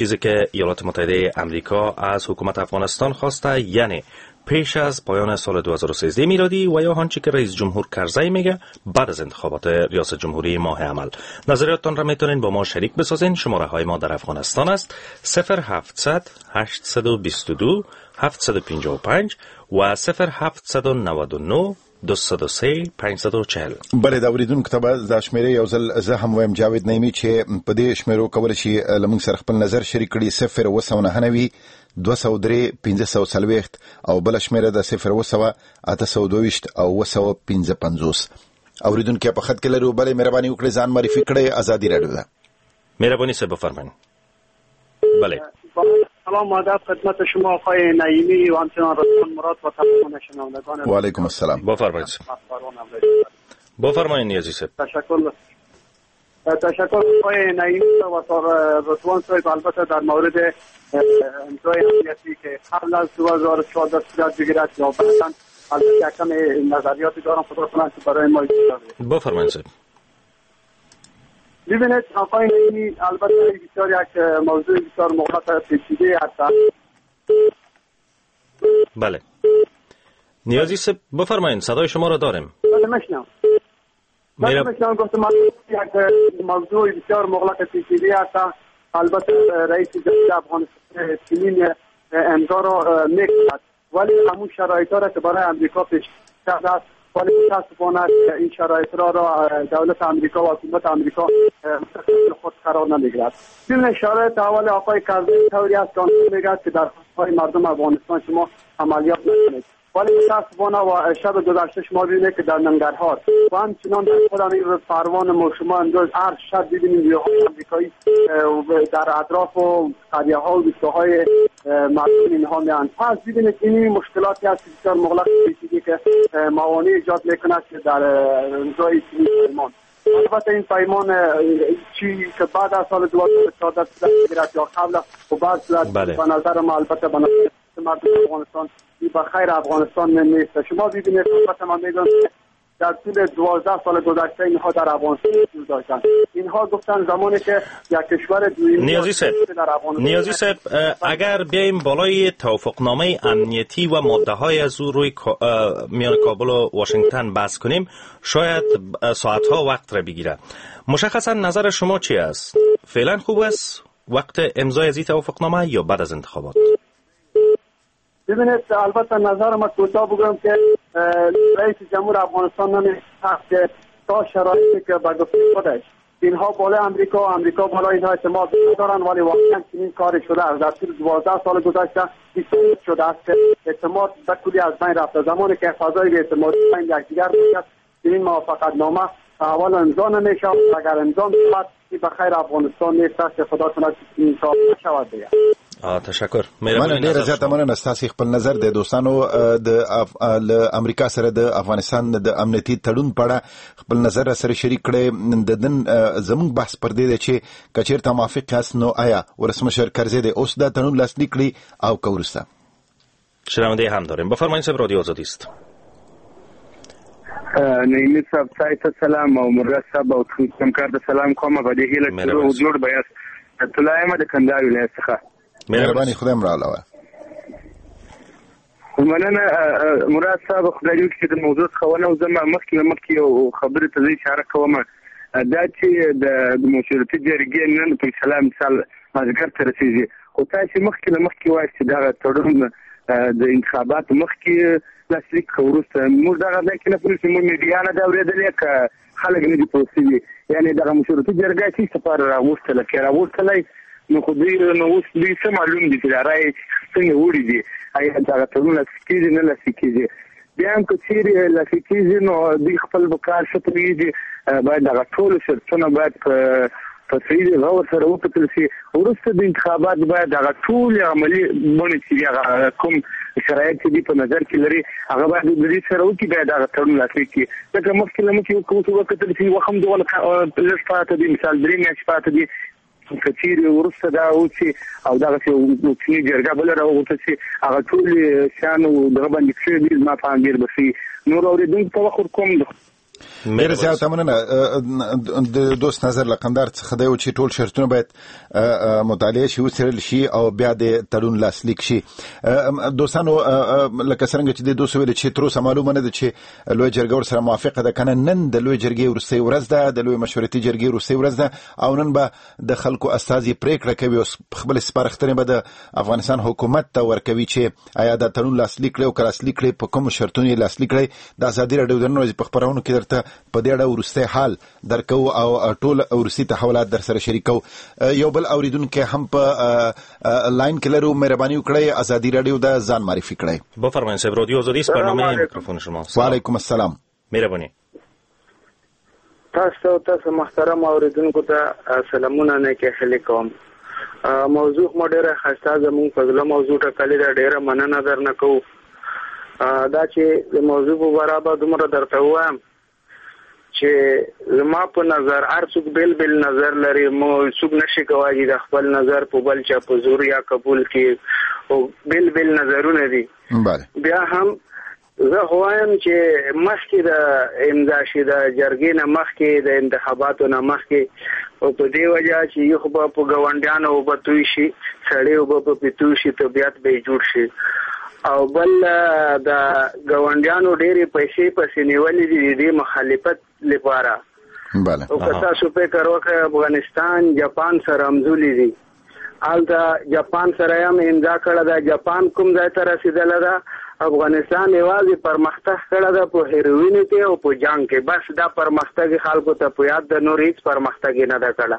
چیزی که ایالات متحده آمریکا از حکومت افغانستان خواسته، یعنی پیش از پایان سال 2013 میلادی و یا آنچه که رئیس جمهور کرزی میگه بعد از انتخابات ریاست جمهوری ماه عمل. نظریاتتان را میتونین با ما شریک بسازین. شماره های ما در افغانستان است 0700 822 755 و 0799 203 540. بله دا اوریدونکو ته به د شمیرې یو ځل زه هم وایم جاوید نعیمي چې په دې شمیرو کولی شي له موږ سره خپل نظر شریک کړي 0 203 540 او بل شمیره د 0 822 او 255. اوریدونکو په خط کې لرو. بله مهرباني وکړئ ځان معرفي کړئ. آزادي رادیو ده. مهربانی سه بفرمایید. بله سلام و ادب خدمت شما آقای نعیمی و همچنان رسول مراد و تمام شنوندگان. و علیکم السلام. بفرمایید. بفرمایید نیازی صاحب. تشکر آقای نعیمی و رضوان صاحب. البته در مورد امضای امنیتی که قبل از 2014 صورت بگیرد یا بعداً، البته کم نظریاتی دارم خداوند که برای ما بفرمایید صاحب. ببینید آقای نعیمی، البته بسیار یک موضوع بسیار مغلق پیچیده هست. بله نیازی صاحب بفرمایید، صدای شما را داریم. بله میشنم. گفتم یک موضوع بسیار مغلق پیچیده هست. البته رئیس جمهور افغانستان چنین امضا را میکند، ولی همون شرایط را که برای امریکا پیش کرده است، ولی متاسفانه این شرایط را دولت امریکا و حکومت امریکا خود قرار نمیگیرد. این شرایط اول آقای کرزی طوری است که میگه که در خواهی مردم افغانستان شما عملیات نکنید، ولی متاسفانه و شب گذشته شما ببینید که در ننگرهار و همچنان در خود این پروان ما شما امروز هر شب دیدیم نیروهای آمریکایی در اطراف و قریه ها و روستاهای مردم اینها میان. پس ببینید این مشکلاتی هست بسیار مغلق پیچیده که موانع ایجاد میکند که در امضای این پیمان. البته این پیمان چی که بعد از سال 2014 صورت یا قبل و بعد صورت به نظر ما البته به نظر مردم افغانستان به خیر افغانستان نیست. شما ببینید البته من میگم در طول 12 سال گذشته اینها در افغانستان حضور داشتن. اینها گفتن زمانی که یک کشور دویمی نیازی صاحب اگر بیایم بالای توافقنامه امنیتی و ماده های از او روی میان کابل و واشنگتن بحث کنیم شاید ساعتها وقت را بگیره. مشخصا نظر شما چی است؟ فعلا خوب است وقت امضای از این توافقنامه یا بعد از انتخابات؟ ببینید البته نظر ما کوتاه بگم که رئیس جمهور افغانستان نمی‌خواست که تا شرایطی که به گفته خودش اینها بالای امریکا بالای اینها اعتماد ندارن، ولی واقعا چنین کاری شده است. در طول 12 سال گذشته اثبات شده است که اعتماد به کلی از بین رفته. زمانی که فضای اعتماد بین یکدیگر باشد این موافقتنامه اول امضا نمیشه. اگر امضا شود به خیر افغانستان نیست که خدا کنه این کار نشود دیگه. تشکر. من ډیر زیاته مننه ستاسو خپل نظر د دوستانو د امریکا سره د افغانستان د امنیتي تړون په اړه خپل نظر سره شریک کړي. د دن زموږ بحث پر دې چې کچیرته موافق یاست نو آیا ولسمشر کرزی د اوس د تړون لاسلیک کړي او کورسته شنونده هم داریم. بفرمایید صاحب رادیو آزادی است. نعیمی صاحب سایت سلام او مراد صاحب او همکار د سلام کومه په دې هیله چې جوړ بیاس طلایمه د کندهار ولایت څخه مهرباني خدای مو راوله. مننه مراد صاحب خدای دې چې د موضوع خونه او زما مخکې او خبره ته اشاره کوم دا چې د مشورتي جرګې نن په سلام مثال مازګر ته رسیږي خو تاسو مخکې وایي چې دا تړون د انتخابات مخکې لاسلیک کوروسته موږ دا غواړو چې نه پولیس مو میډیا نه دا ورېدلې ک خلک نه دي پوسټي یعنی دا مشورتي جرګه چې سفر راوستل کېراوستلای نو خو دې نو اوس دې څه معلوم دي چې راي څنګه وړي دي آیا دا ټول لاسکیږي نه لاسکیږي بیا هم که چیرې لاسکیږي نو دې خپل وکړ شته دي باید دا ټول شرطونه باید په صحیح غور سره وکړل شي. ورسته د انتخابات باید دا ټول عملی باندې چې کوم شرایط دي په نظر کې لري هغه باید د دې سره وکړي باید دا ټول لاسلیک کړي. دا مخکې لمکه وکړل شي وخم دوه لږ دي مثال درې میاشتې پاتې دي کچیر ورسته دا او چې او دا چې جرګه بل راوته چې هغه ټول شان او دغه باندې چې ما په امیر بسي نور اوریدونکو ته وخور کوم. ډېر زیات مننه د دوست نظر لقندار څخه دی چې ټول شرطونه باید مطالعه شي وڅېړل شي او بیا د تړون لاسلیک شي. دوستانو لکه څرنګه چې د دوست ویل چې تر اوسه معلومه نه ده چې لوی جرګه ورسره موافقه ده که نه. نن د لوی جرګې وروستۍ ورځ ده، د لوی مشورتي جرګې وروستۍ ورځ ده او نن به د خلکو استازي پریکړه کوي او خپل سپارښتنې به د افغانستان حکومت ته ورکوي چې آیا دا تړون لاسلیک کړي او که لاسلیک کړي په کومو شرطونو یې لاسلیک کړي. د ازادي راډیو د نن ورځې په خپرونو کې درته په دې اړه وروستی حال درکوو او ټول وروستي تحولات در سره شریکوو. یو بل اوریدونکی هم په لاین کې لرو، مهرباني وکړئ ازادي راډیو د ځان معرفي کړئ. بفرمایید صاحب، رادیو آزادی است، برنامه میکروفون شماست. وعلیکم السلام. مهرباني. تاسو محترم اوریدونکو ته سلامونه نه کېخلي کوم. موضوع مو ډیره خاصه زموږ په ځله موضوع ټاکلې ده، ډیره مننه درنه کوو. دا چې د موضوع په اړه به دومره درته وایم چې زما په نظر هر څوک بیل بیل نظر لري، مو څوک نشي کولی د خپل نظر په بل چا په زور یا قبول کې، او بیل بیل نظرونه دي. بیا هم زه وایم چې مخکې د امضا شي د جرګې نه مخکې د انتخاباتو نه مخکې، او په دې وجه چې یو خو به په ګاونډیانو اوبه توی شي، سړی اوبه په پیتو شي، طبیعت به جوړ شي. او بل د ګاونډیانو ډېرې پیسې پسې نیولې دي د مخالفت لپاره. او که تاسو فکر وکړئ افغانستان جاپان سره همزولي دي، هلته جاپان سره هم امضا کړې ده. جاپان کوم ځای ته رسېدلی ده؟ افغانستان یوازې پرمختګ کړی ده په هیروینو کې او په جنګ کې، بس دا پرمختګ خلکو ته په یاد ده، نور هیڅ پرمختګ نه ده کړی.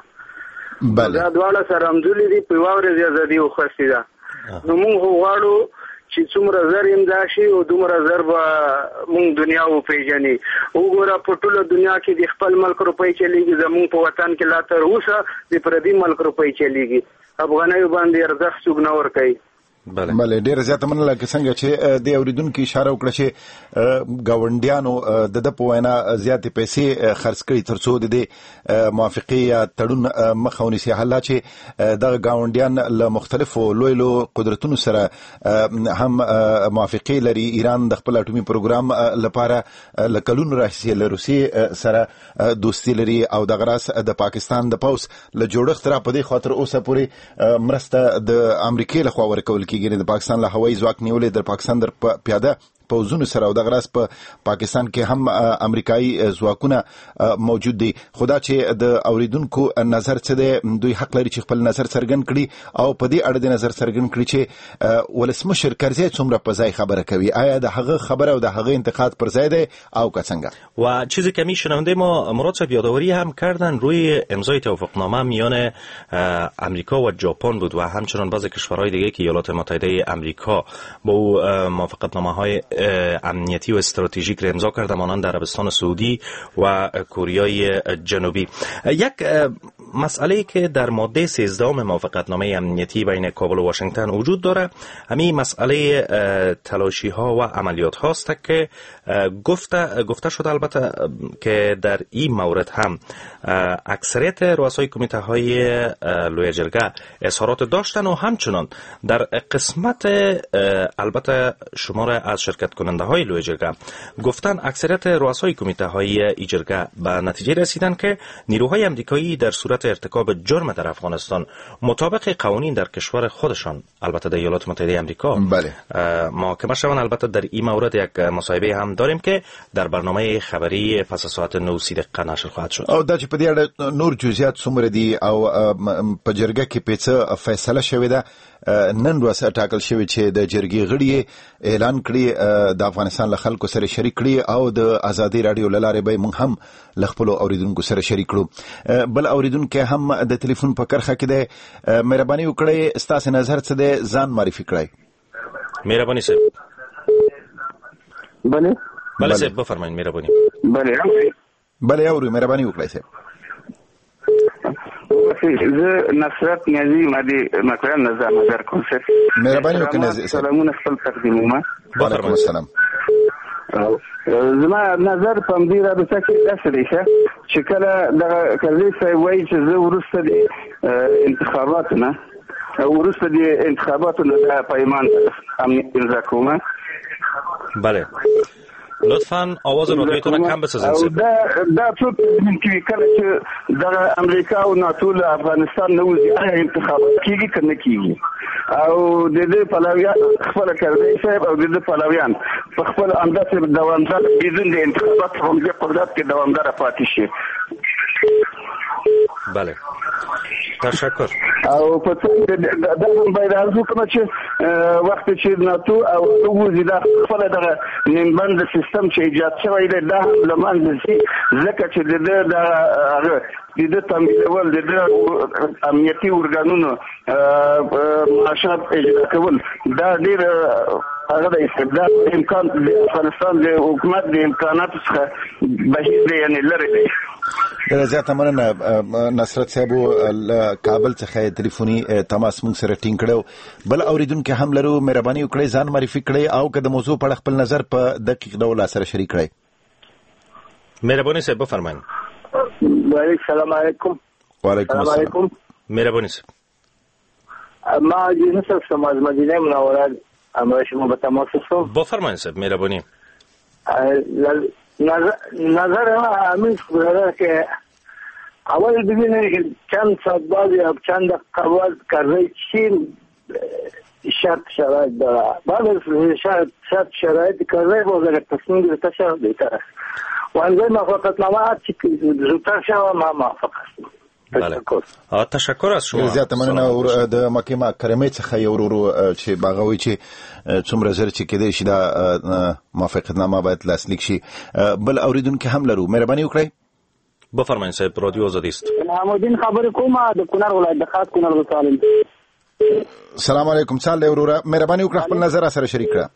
دا دواړه سره همزولي دي، په یوه ورځ ازادي وخوستې ده. نو موږ غواړو چې څومره زر امضا شي او دومره زر به موږ دنیا وپېژني. وګوره په ټوله دنیا کې د خپل ملک روپۍ چلیږي، زموږ په وطن کې لا تر اوسه د پردي ملک روپۍ چلیږي. افغانیو باندې ارزښت څوک نه ورکوي. بله ډیره زیاته مننه. لکه څنګه چې د اوریدونکو اشاره وکړه چې ګاونډیانو د په وینا زیاتې پیسې خرڅ کړي ترڅو د دې موافقې یا تړون مخه ونیسي. حالا چې دغه ګاونډیان له مختلفو لوی قدرتونو سره هم موافقې لري. ایران د خپل اټومي پروګرام لپاره له کلونو راهیسې له روسیې سره دوستي لري او دغه راس د پاکستان د پوځ له جوړښت را په دې خاطر اوسه پورې مرسته د امریکې لخوا ورکول کېږي. د پاکستان له هوایي ځواک نیولې د پاکستان د پیاده پوځونو سره او دغه راس په پاکستان کې هم امریکایي ځواکونه موجود دي. خدا چې د اوریدونکو نظر څه دی، دوی حق لري چې خپل نظر څرګند کړي او په دې اړه د نظر څرګند کړي چې ولسمشر کرزی څومره په ځای خبره کوي، آیا د هغه خبره او د هغه انتقاد پر ځای دی او که څنګه. و چیزی که میشنونده ما مراد صاحب یادآوری هم کردن روی امضای توافقنامه میان امریکا و ژاپن بود و همچنان بعضی کشورهای دیگه که ایالات متحده امریکا با موافقتنامه‌های امنیتی و استراتژیک را امضا کرده، مانند عربستان سعودی و کره جنوبی. یک مسئله که در ماده 13 موافقتنامه امنیتی بین کابل و واشنگتن وجود داره، همین مسئله تلاشی ها و عملیات هاست که گفته شده البته که در این مورد هم اکثریت رؤسای کمیته های لوی جرگه اظهارات داشتن و همچنان در قسمت البته شمار از شرکت کننده های لوی جرگه گفتن اکثریت رؤسای کمیته های ای جرگه به نتیجه رسیدن که نیروهای امریکایی در صورت ارتکاب جرم در افغانستان مطابق قوانین در کشور خودشان، البته در ایالات متحده آمریکا، محاکمه شوند. البته در این مورد یک مصاحبه هم داریم که در برنامه خبری پس از ساعت 9:30 نشر خواهد شد. او دا چې په دې اړه نور جزئیات څومره دي او په جرګه کې پیڅه فیصله شوې ده. نن ورځ ټاکل شوی چې د جرګې غړي اعلان کړي د افغانستان له خلکو سره شریک کړي او د ازادي راډیو له لارې به موږ هم له خپلو اوریدونکو سره شریک کړو. بل اوریدونکو هم د ټلیفون په کرخه کې دی. مهرباني وکړئ ستاسو نظر څه دی، ځان معرفي کړئ. مهرباني صاحب. بله صاحب بفرمایئ. مهرباني. بله اورو. مهرباني وکړئ صاحب. زه نصرت نیازی مادي مکرم نظر کوم صاحب. مهرباني وکړئ نظر. سلامونه خپل تقدیمومه. وعلیکم السلام. زما نظر په دې رابطه کې داسې دی چې کله د کرزي صاحب وایي چې زه وروسته د انتخاباتو نه پیمان امضا کوم. بله لطفاً آواز رادیوتون کم بسازید. دا څوک چې کله چې د امریکا او ناتو له افغانستان نوځي انتخابات کیږي کنه کیږي او د دې پلاویان خپل کړی صاحب او د دې پلاویان په خپل اندازه دوامدار بدون د انتخابات هم د قدرت کې دوامدار پاتې شي. بله تشکر. او په څه د هم باید ارزو کوم چې وخت چې ناتو او وګوري دا خپل دغه ننبند سیستم چې ایجاد شوی دی دا لمن دي ځکه چې د تمویل د امنیتي ارګانونو معاشات اجرا کول دا ډیر هغه د استبداد امکان د افغانستان د حکومت د امکاناتو څخه بهیر دی یعنی لري دی. زیاته مننه نصرت صاحب کابل څخه ټلیفوني تماس مونږ سره ټینګ کړو. بل اوریدونکو هم لرو، مهرباني وکړئ ځان معرفي کړئ او که د موضوع په اړه خپل نظر په دقیق ډول سره شریک کړئ. مهرباني صاحب بفرمایئ. السلام علیکم. وعلیکم السلام. مهرباني صاحب. ما جنس سماج مدینه منوره امر شما به تماس هستم. بفرمایئ صاحب مهربانی. نظر همین است که اول ببینید چند ساعت بعد یا چند قبل کرده چین شرایط داره. بعد از شرایط کرده باز اگر تصمیم گرفته شود بهتر است. و انزای موافقتنامه هرچی زودتر شود ما موافق هستیم. تشکر از شما. زیاته مننه. د مکه مکرمه څخه یو ورو چې باغوي چې څومره زر چې کېدې شي دا موافقتنامه باید لاسلیک شي. بل اوریدونکو هم لرو، مهرباني وکړئ. بفرمایئ صاحب، رادیو آزادی است. محمدین خبر کوم د کونړ ولایت د خاص کونړ وسالم. السلام علیکم. صالح وروره مهرباني وکړئ خپل نظر سره شریک کړئ.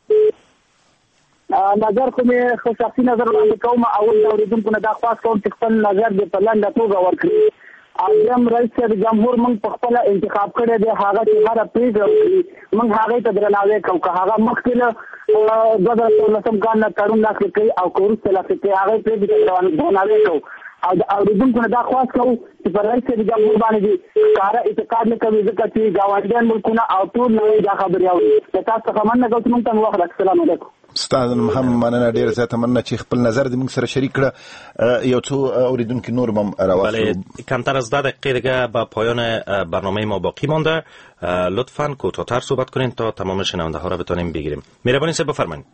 نظر کوم خو شخصي نظر وړاندې کوم. اول د اوریدونکو نه دا خواست کوم چې خپل نظر د پلان د توګه ورکړي. اعظم رئیس جمهور موږ په خپل انتخاب کړی دی، هغه چې هر پریږدي موږ هغه ته درناوی کوو. که هغه مخکې له 2019 کال نه تړون لاسلیک کړي او که وروسته لاسلیک کړي هغه پریږدي درناوی کوو. او د اوریدونکو نه دا خواست کوو چې په رئیس جمهور باندې کار اعتقاد نه کوي ځکه چې ګاونډیان ملکونه او ټول نړۍ دا خبرې اوري. تاسو څخه مننه کوم چې موږ ته وخت راکړئ. السلام علیکم. استاد هم مننه ډیر زیاته مننه چې خپل نظر د موږ سره شریک کړه. یو څو اوریدونکو نور هم راوستو. بله کمتر از 10 دقیقه دیگه به پایان برنامه ما باقی مانده. لطفاً کوتاه‌تر صحبت کنین تا تمام شنونده ها را بتونیم بگیریم. مهربانی صاحب بفرمایید.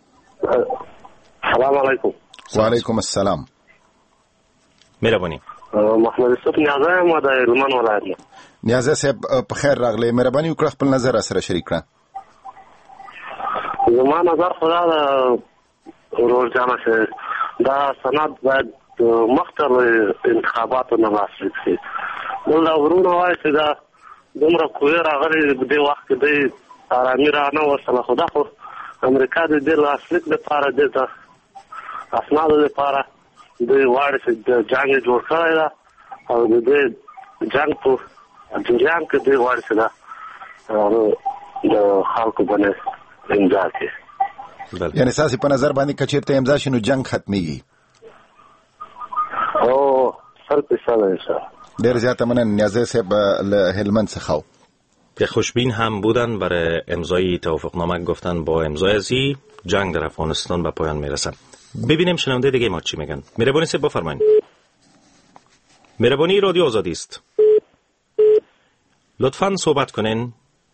سلام علیکم. و علیکم السلام. مهربانی. محمد یوسف نیازه ما د هلمند ولایت نه. نیازه صاحب په خیر راغلی. مهرباني وکړه خپل نظر سره شریک کړه. زما نظر خدا د ورور جانه چې دا سند باید مخکې انتخاباتو نه لاسلیک شي. موږ دا ورونه وایي چې دا دومره قوې راغلې په دې وخت کې دی ارامي رانه وصله. خو دا خو امریکا د دې لاسلیک لپاره دې ته اسنادو لپاره دوی غواړي چې د جنګ جوړ کړی ده او د دې جنګ په جریان کې دوی غواړي چې دا د خلکو باندې امضا کړي. یعنی ساسي په نظر باندې کچېرته امضا شي نو جنگ ختميږي. او 100% ډېر زیاته مننه. نیازه صاحب له هلمند څخه که خوشبین هم بودن برای امضای توافقنامه گفتن با امضای ازی جنگ در افغانستان به پایان میرسه. ببینیم شنونده دیگه ما چی میگن. مهربانی صاحب بفرمایید. مهربانی رادیو آزادی است. لطفاً صحبت کنین.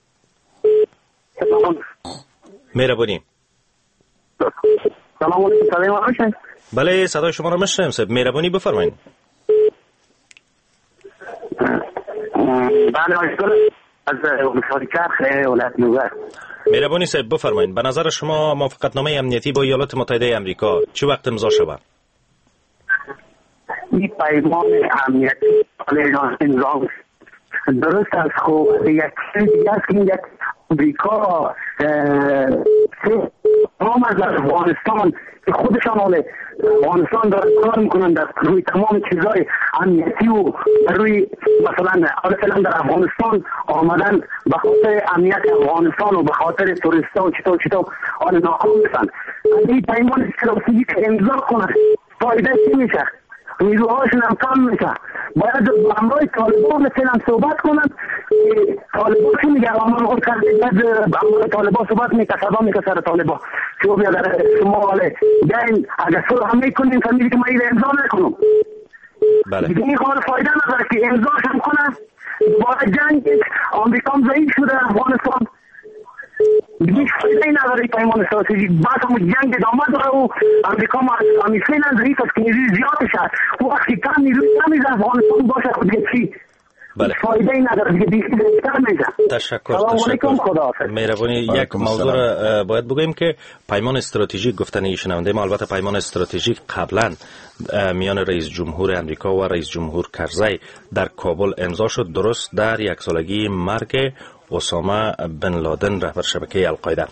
مهربانی. سلام علیکم. بله صدای شما رو میشنویم صاحب. مهربانی بفرمایید. بله از شرکت ولایت نوبت. مهربانی صاحب بفرمایید به نظر شما موافقتنامه امنیتی با ایالات متحده آمریکا چه وقت امضا شود؟ این پیمان امنیتی امضا درست است. خب یک چیز دیگه است که یک امریکا تمام از افغانستان که خودشان حاله افغانستان داره کار میکنن در روی تمام چیزهای امنیتی و در روی مثلا در افغانستان آمدن به خاطر امنیت افغانستان و به خاطر توریستا و چطور آن ناکام میشن. این پیمان استراتژیک امضا کنن فایده چی میشه؟ نیروهاشون هم کم میشه. باید با همراه طالبان مثلا صحبت کنن. طالبان چی میگه؟ همراه طالبان صحبت میکنه سر طالبان شو بیادر شماله بیاین اگر صلح هم میکنیم فهمیدی که ما این امضا نکنم بله دیگه این کار فایده نداره که امضاش هم کنه دوباره جنگ آمریکا هم ضعیف شده افغانستان دیگه فایده نداره پیمان استراتژیک بعد هم جنگ ادامه داره و امریکا هم فعلا ضعیف است که نیروی زیادش هست وقتی کم نیروی کمی در افغانستان باشه خود دیگه چی بله. فایده ای نداره دیگه بیشتر میشه. تشکر. مهربانی. یک موضوع را باید بگوییم که پیمان استراتژیک گفتن این شنونده ما، البته پیمان استراتژیک قبلا میان رئیس جمهور امریکا و رئیس جمهور کرزی در کابل امضا شد، درست در یک سالگی مرگ اسامه بن لادن رهبر شبکه القاعده.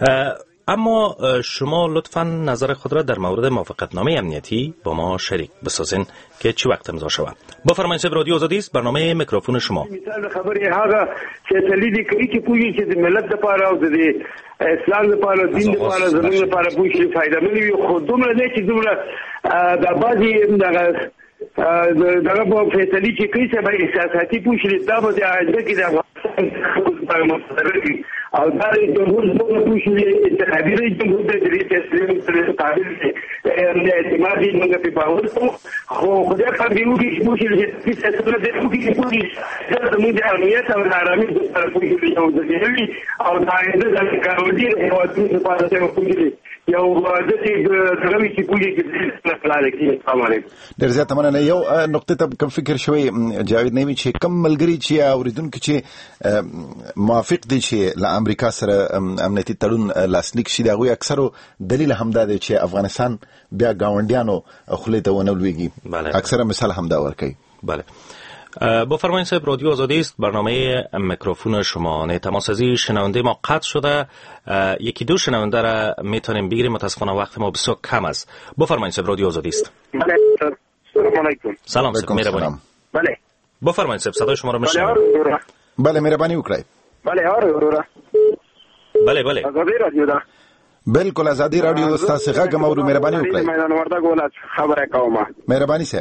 اما شما لطفاً نظر خود را در مورد موافقتنامه امنیتی با ما شریک بسازین که چی وقت امضا شود. بفرمایید. صاحب رادیو آزادی است، برنامه میکروفون شما. مثال خبري هغه چې تللی کوي چې پوهی چې د ملت لپاره او د اسلام لپاره دین لپاره زموږ لپاره پوهی چې فائدہ ملي خو دومره نه چې دومره د بازي دغه په فیصله کې کوي چې به سیاسي پوهی دا به د اجازه کې د افغانستان او دا د جمهور څخه پوښتنه انتخابي جمهور د دې تسلیم سره تعبیر نه اعتمادي موږ په باور کوو خو خدای په دې کې پوښتنه چې څه د دې کې د موږ د امنیت او آرامۍ د طرف کې یو ځای او دا د کاروډي هیوادونو لپاره څه پوښتنه یو د دې دغه چې پوښتنه کې پلان کې. السلام علیکم. ډېر زیات مننه. یو نقطه ته کوم فکر شوی جاوید نیمي چې کم ملګری چې اوریدونکو چې موافق دي چې له امریکا سره امنیتي تړون لاسلیک شي، دغه اکثرو دلیل همدا دی چې افغانستان بیا گاونډیانو خلی ته ونه لویږي. اکثر مثال همدا ورکوي. بله. بفرمایید. صاحب رادیو آزادی است، برنامه میکروفون شما. نه تماسازی شنونده ما قطع شده، یکی دو شنونده را میتونیم بگیریم، متاسفانه وقت ما بسیار کم است. بفرمایید. صاحب رادیو آزادی است. بله. السلام علیکم. سلام صاحب، مهربانی. بله. بفرمایید صاحب، صدای شما را میشنویم. بله مهربانی وکړئ. بله اورورا. بله آزادی رادیو ده. بالکل آزادی رادیو د تاسو غږ مورو. مهرباني وکړئ. میدان ورته ګولات خبره کوم. مهرباني صاحب.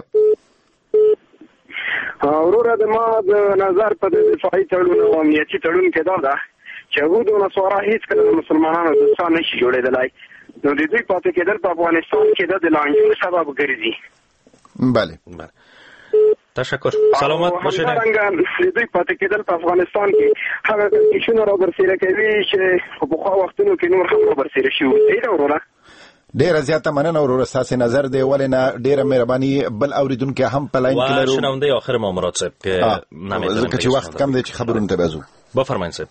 اورورا د ما د نظر په دفاعي تړون او امنیتي تړون کې دا ده چې هغه د نصارا هیڅ کله مسلمانانو د ځان نشي جوړېدلای، نو د دوی پاتې کېدل په افغانستان کې د لانجو سبب ګرځي. بله. تشکر. سلامت باشید. د دوی پاتې کېدل په افغانستان کې هغه کیشونه را برسېره کوي چې په خو وختونو کې نور هم برسېره شي. دی اورورا. ډیره زیاته مننه ورور، تاسو نظر دی ولنه ډیره مهرباني. بل اوریدونکو هم په لاین کې لرو. شنونده آخر ما مراد صاحب که نمیدونم ځکه چې وخت کم دی چې خبرونه ته بازو. بفرمایید صاحب.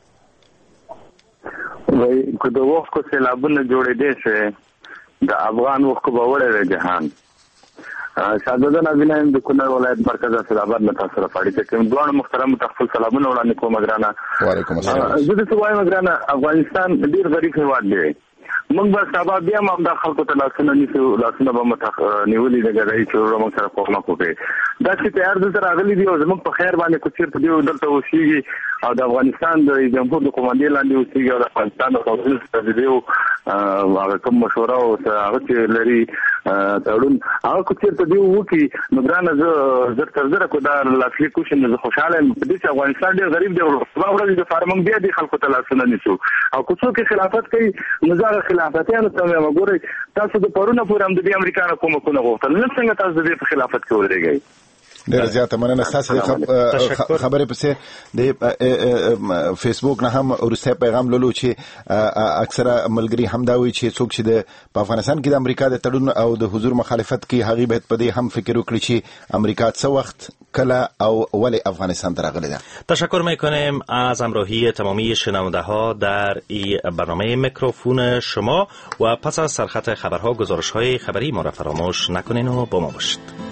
وای کو د وخت کو سیلابونه جوړې دي چې د افغان وخت کو باور د جهان شاهزاده نبیل د کونړ ولایت مرکز اسداباد له تاسو سره پاړی ته کوم دوه محترم تخفل سلامونه وړاندې کوم. ګرانه وعلیکم السلام. زه د سوای ګرانه افغانستان ډیر غریب هیواد دی. موږ به سبا بیا هم د خلکو ته لاسونه نیسو، لاسونه به نیولې د ګډای چې موږ سره کومه کوي. دا چې تیار د سره غلي دی او زموږ په خیر باندې کوڅیر ته دی دلته وسیږي او د افغانستان د جمهور د کوماندې لاندې وسیږي او د افغانستان د قومي استازیو هغه کوم مشوره او هغه چې لري تړون هغه کوڅیر ته دی وکی. نو ګرانه زه تر زره کو دا لاسلیک کوشم. زه خوشاله یم په دې چې افغانستان ډیر غریب دی او ورځ د فارمنګ بیا د خلکو ته لاسونه نیسو او کوڅو کې خلافت کوي. نظر خلافتیانو ته مې وګورئ، تاسو د پرونه پورې هم د امریکا نه کومه غوښتل، نن څنګه تاسو د خلافت کې ورېږئ؟ ډېر زیاته مننه. تاسو خبرې پسې د فیسبوک نه هم ورسته پیغام لولو چې اکثره ملګری هم دا وایي چې څوک چې د افغانستان کې د امریکا د تړون او د حضور مخالفت کوي هغه به په دې هم فکر وکړي چې امریکا څه وخت کله او ولی افغانستان ته راغلی ده. تشکر میکنیم از همراهی تمامی شنونده ها در این برنامه میکروفون شما و پس از سرخط خبرها گزارش های خبری ما را فراموش نکنین و با ما باشید.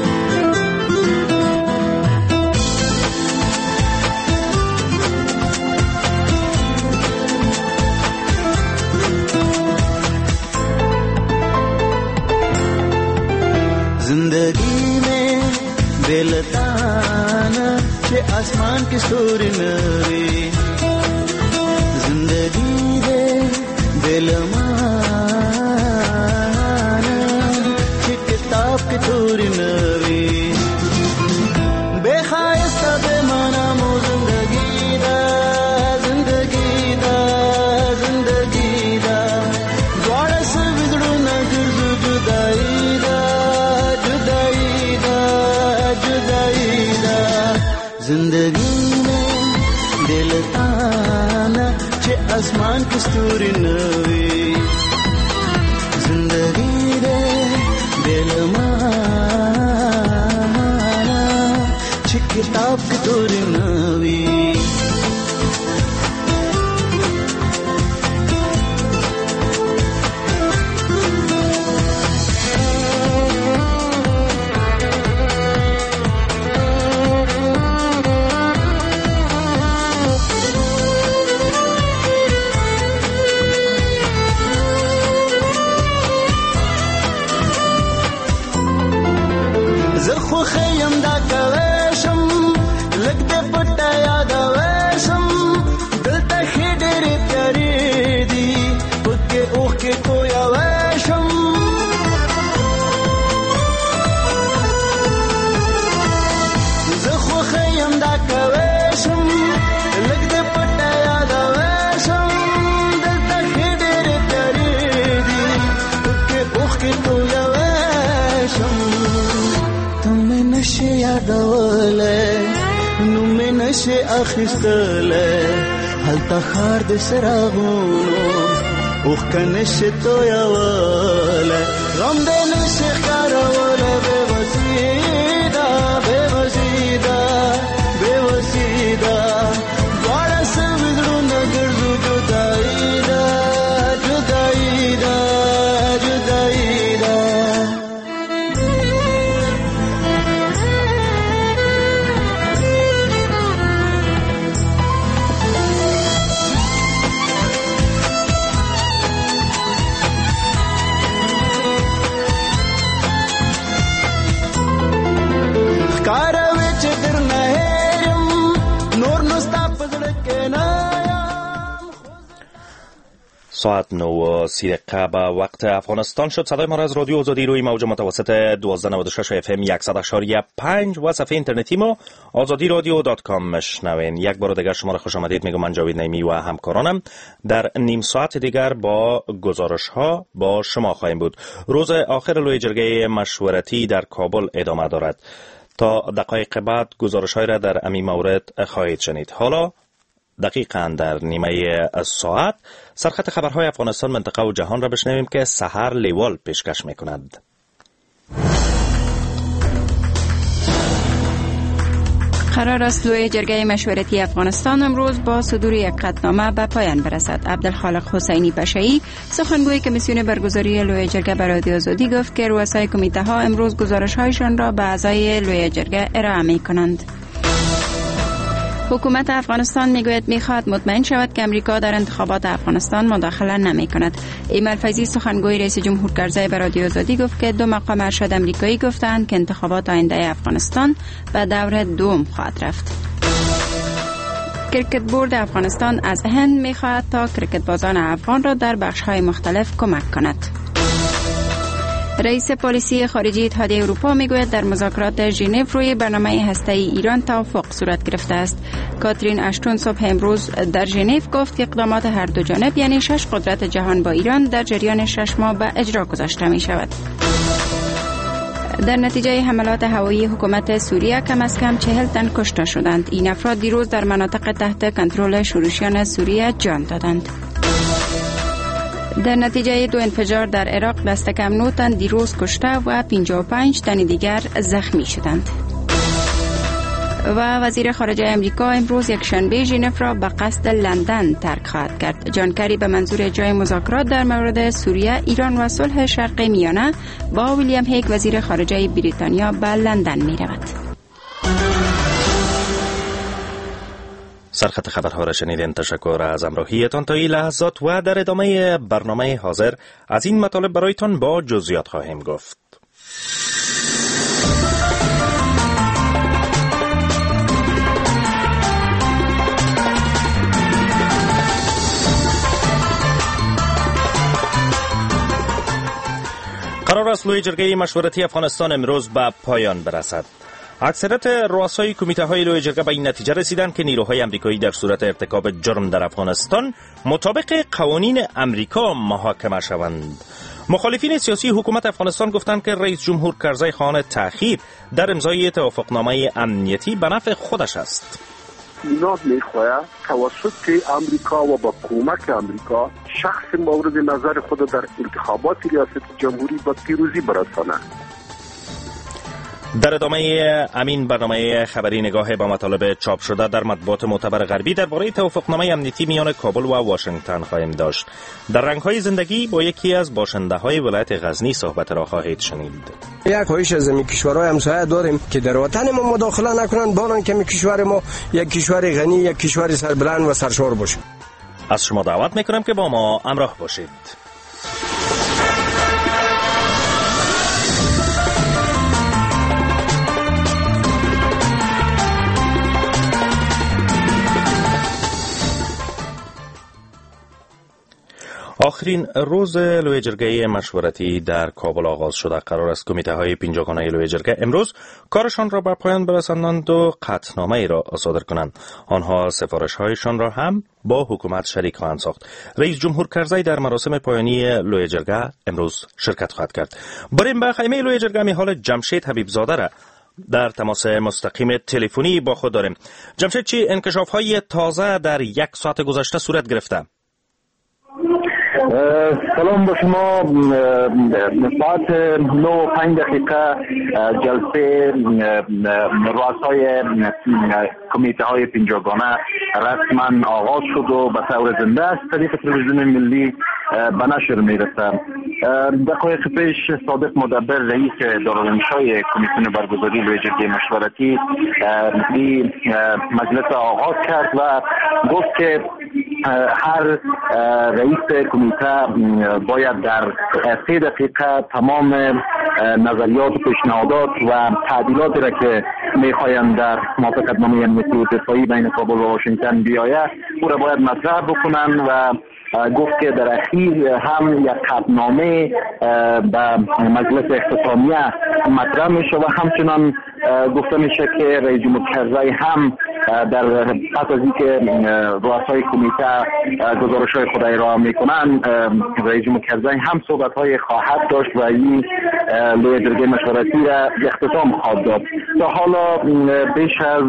जिंदगी में बेलताना के आसमान की सूरी नवी जिंदगी दे बेलमाना के किताब की सूरी नवी बेखायस्ता बेमाना मो जिंदगी दा जिंदगी दा जिंदगी दा दिल ताना चे आसमान की स्तूरी नवी जिंदगी दे दिल माना चे किताब की तूरी नवी خیم دا کوشم لگتے پٹا یاد ویشم دل تخی ڈیری تری دی پکے اوخ کے کویا ویشم زخو خیم دا کوشم لگتے پٹا یاد ویشم دل تخی ڈیری تری دی پکے اوخ کے کویا ویشم تمہیں نشے یادولے نومے نشے اخستلے حالتا خار دے سراغونو اوخ کا نشے تو یاولے غم دے نشے خارولے بے وسیدہ بے وسیدہ بے وسیدہ دوارا سویدرو نگردو جدائی دا جدائی دا جدائی دا ساعت 9:30 به وقت افغانستان شد. صدای ما را از رادیو آزادی روی موج متوسط 1296 اف ام 100.5 و صفحه اینترنتی ما azadiradyo.com مشنوین. یک بار دیگر شما را خوش آمدید میگم. من جاوید نعیمی و همکارانم در نیم ساعت دیگر با گزارش ها با شما خواهیم بود. روز آخر لوی جرگه مشورتی در کابل ادامه دارد. تا دقایق بعد گزارش های را در همین مورد خواهید شنید. حالا دقیقاً در نیمه ساعت سرخط خبرهای افغانستان، منطقه و جهان را بشنویم که سحر لیوال پیشکش می‌کند. قرار است لوی جرگه مشورتی افغانستان امروز با صدور یک قطعنامه به پایان برسد. عبدالخالق حسینی بشایی سخنگوی کمیسیون برگزاری لوی جرگه به رادیو آزادی گفت که رؤسای کمیته ها امروز گزارش هایشان را به اعضای لوی جرگه ارائه می‌کنند. حکومت افغانستان میگوید میخواهد مطمئن شود که امریکا در انتخابات افغانستان مداخله نمی کند. ایمل فیضی سخنگوی رئیس جمهور کرزی به رادیو آزادی گفت که دو مقام ارشد امریکایی گفتند که انتخابات آینده افغانستان به دور دوم خواهد رفت. کرکت بورد افغانستان از هند میخواهد تا کرکت بازان افغان را در بخش‌های مختلف کمک کند. رئیس پالیسی خارجی اتحادیه اروپا میگوید در مذاکرات ژنو روی برنامه هسته‌ای ایران توافق صورت گرفته است. کاترین اشتون صبح امروز در ژنو گفت که اقدامات هر دو جانب یعنی 6 قدرت جهان با ایران در جریان 6 ماه به اجرا گذاشته می شود. در نتیجه حملات هوایی حکومت سوریه کم از کم 40 تن کشته شدند. این افراد دیروز در مناطق تحت کنترل شورشیان سوریه جان دادند. در نتیجه 2 انفجار در عراق دست کم 9 تن دیروز کشته و 55 تن دیگر زخمی شدند. و وزیر خارجه امریکا امروز یک شنبه ژنو را به قصد لندن ترک خواهد کرد. جان کری به منظور جای مذاکرات در مورد سوریه، ایران و صلح شرق میانه با ویلیام هیگ وزیر خارجه بریتانیا به لندن می رود. سرخط خبرها را شنیدین. تشکر از همراهیتان تا این لحظات و در ادامه برنامه حاضر از این مطالب برایتان با جزئیات خواهیم گفت. قرار است لوی جرگه مشورتی افغانستان امروز به پایان برسد. اکثریت رؤسای کمیته های لوی جرگه به این نتیجه رسیدند که نیروهای امریکایی در صورت ارتکاب جرم در افغانستان مطابق قوانین امریکا محاکمه شوند. مخالفین سیاسی حکومت افغانستان گفتند که رئیس جمهور کرزی خواهان تأخیر در امضای توافقنامه امنیتی به نفع خودش است. اینا میخواهد توسط امریکا و با کمک امریکا شخص مورد نظر خود در انتخابات ریاست جمهوری با پیروزی برساند. در ادامه امین برنامه خبری نگاه با مطالب چاپ شده در مطبوعات معتبر غربی درباره توافقنامه امنیتی میان کابل و واشنگتن خواهیم داشت. در رنگ‌های زندگی با یکی از باشنده‌های ولایت غزنی صحبت را خواهید شنید. یک خواهش از این کشورهای همسایه داریم که در وطن ما مداخله نکنند، بانن که کشور ما یک کشور غنی، یک کشور سربلند و سرشار باشه. از شما دعوت میکنم که با ما همراه باشید. آخرین روز لوی جرگه مشورتی در کابل آغاز شده. قرار است کمیته های پنجگانه لوی جرگه امروز کارشان را به پایان برسانند و قطعنامه را صادر کنند. آنها سفارش هایشان را هم با حکومت شریک خواهند ساخت. رئیس جمهور کرزی در مراسم پایانی لوی جرگه امروز شرکت خواهد کرد. بریم به خیمه لوی جرگه میحال جمشید حبیبزاده را در تماس مستقیم تلفنی با خود داریم. جمشید، چی انکشاف های تازه در یک ساعت گذشته صورت گرفته؟ سلام به شما. ساعت 9:05 جلسه رؤسای کمیته های پنجگانه رسما آغاز شد و به طور زنده از طریق تلویزیون ملی به نشر میرسه. دقایق پیش صادق مدبر رئیس دارالانشای کمیسیون برگزاری لوی جرگه مشورتی این مجلس آغاز کرد و گفت که هر رئیس کمیته باید در 3 دقیقه تمام نظریات و پیشنهادات و تعدیلاتی را که میخواهند در موافقتنامه امنیتی و دفاعی بین کابل و واشنگتن بیاید او را باید مطرح بکنند و گفت که در اخیر هم یک قطعنامه به مجلس اختتامیه مطرح میشه و همچنان گفته میشه که رئیس جمهور کرزی هم در پس از اینکه رؤسای کمیته گزارش‌های خود ارائه میکنن رئیس جمهور کرزی هم صحبت‌های خواهد داشت و این لوی جرگه مشورتی را اختتام خواهد داد. تا حالا بیش از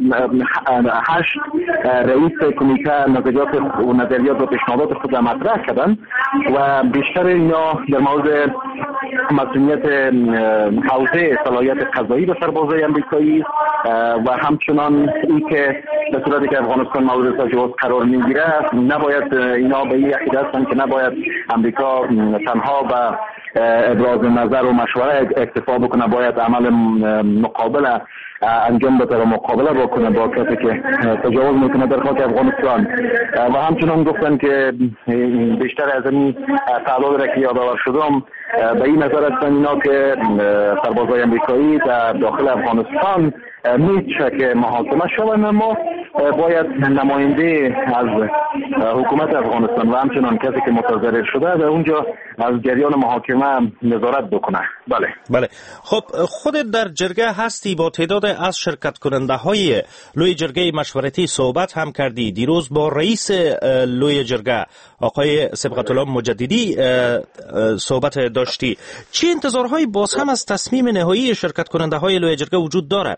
8 رئیس کمیته نظریات و پیشنهادات خود را مطرح کردند و بیشتر اینا در مورد مسئولیت حوزه صلاحیت قضایی به سربازای امریکایی و همچنان این که به صورتی که افغانستان مورد تجاوز قرار میگیره نباید اینا به این عقیده هستند که نباید امریکا تنها به ابراز نظر و مشوره اکتفا بکنه، باید عمل مقابله انجام بده و مقابله بکنه با کسی که تجاوز میکنه در خاک افغانستان. و همچنان گفتن که بیشتر از این تعداد را که یادآور شدم به این نظر هستن اینا که سربازای امریکایی در داخل افغانستان میشه که محاکمه شوند، اما باید نماینده از حکومت افغانستان و همچنان کسی که متضرر شده در اونجا از جریان محاکمه نظارت بکنه. بله. خب خودت در جرگه هستی، با تعداد از شرکت کننده های لوی جرگه مشورتی صحبت هم کردی. دیروز با رئیس لوی جرگه آقای صبغت الله مجددی صحبت داشتی. چی انتظارهایی باز هم از تصمیم نهایی شرکت کننده های لوی جرگه وجود داره؟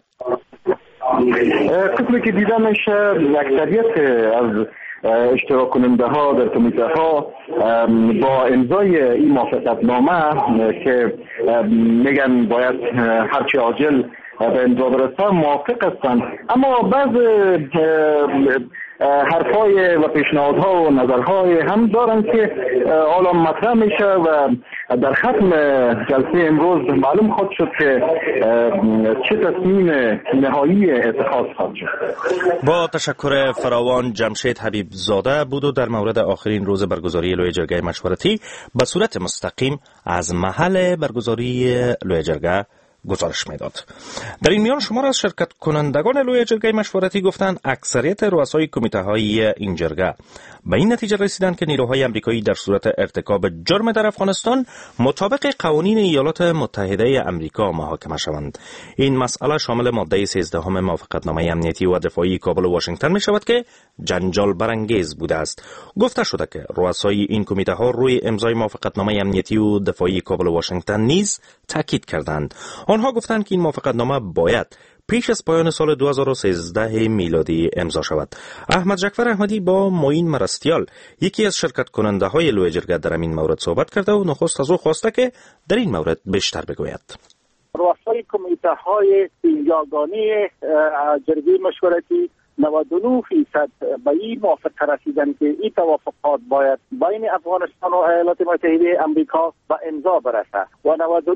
قسمی که دیده میشه اکثریت از اشتراک کننده ها در کمیته ها با امضای این موافقتنامه که میگن باید هرچی عاجل به امضا برسه موافق هستند، اما بعض حرفای و پیشنهادها و نظرهای هم دارن که حالا مطرح میشه و در ختم جلسه امروز معلوم خواهد شد که چه تصمیم نهایی اتخاذ خواهد شد. با تشکر فراوان جمشید حبیبزاده بود و در مورد آخرین روز برگزاری لوی جرگه مشورتی به صورت مستقیم از محل برگزاری لوی جرگه گزارش میداد. در این میان شمار از شرکت کنندگان لوی جرگه مشورتی گفتند اکثریت رؤسای کمیته های این جرگه به این نتیجه رسیدند که نیروهای امریکایی در صورت ارتکاب جرم در افغانستان مطابق قوانین ایالات متحده امریکا محاکمه شوند. این مسئله شامل ماده 13 موافقتنامه امنیتی و دفاعی کابل و واشنگتن می شود که جنجال برانگیز بوده است. گفته شده که رؤسای این کمیته ها روی امضای موافقتنامه امنیتی و دفاعی کابل و واشنگتن نیز تاکید کردند. آنها گفتند که این موافقتنامه باید پیش از پایان سال 2013 میلادی امضا شود. احمد جعفر احمدی با معین مرستیال، یکی از شرکت کننده های لوی جرگه، در این مورد صحبت کرده و نخست از او خواسته که در این مورد بیشتر بگوید. رؤسای کمیته های یگانه جرگه مشورتی 99% به این موافقه رسیدن که این توافقات باید بین افغانستان و ایالات متحده آمریکا به امضا برسه و